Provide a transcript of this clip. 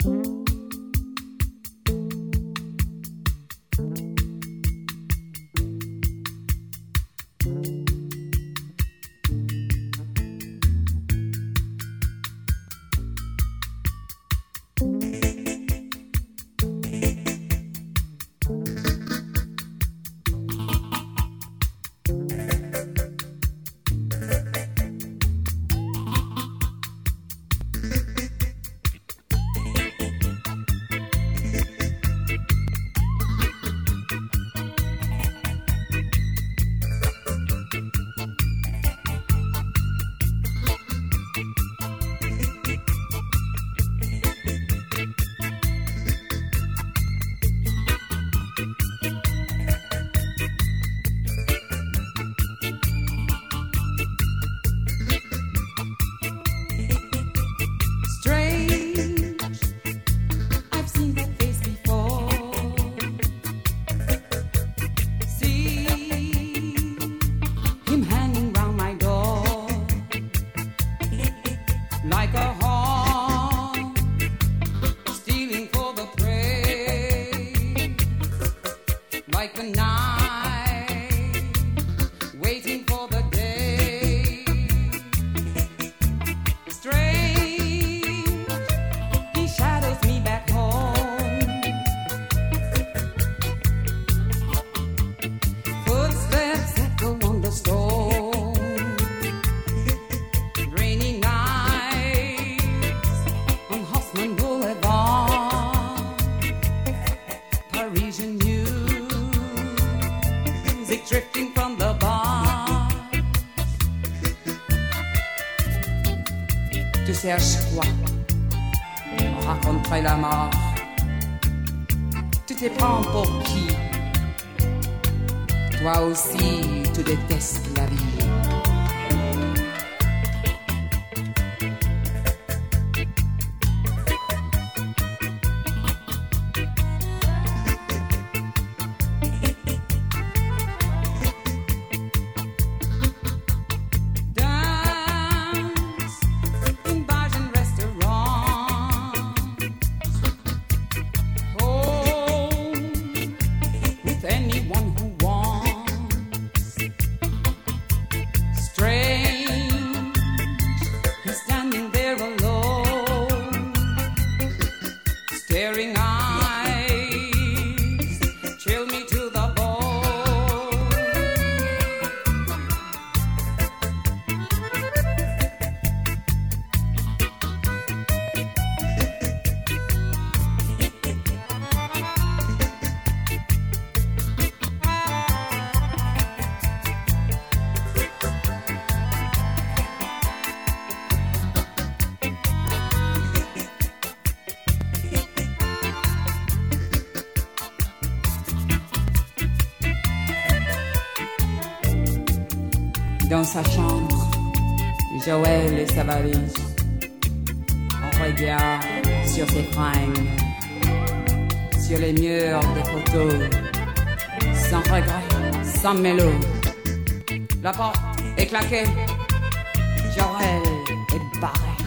Serge quoi on raconterait la mort. Tu te prends pour qui? Toi aussi, tu détestes la vie. Dans sa chambre, Joël et sa valise, on regarde sur ses fringues, sur les murs des photos, sans regret, sans mélo. La porte est claquée, Joël est barré.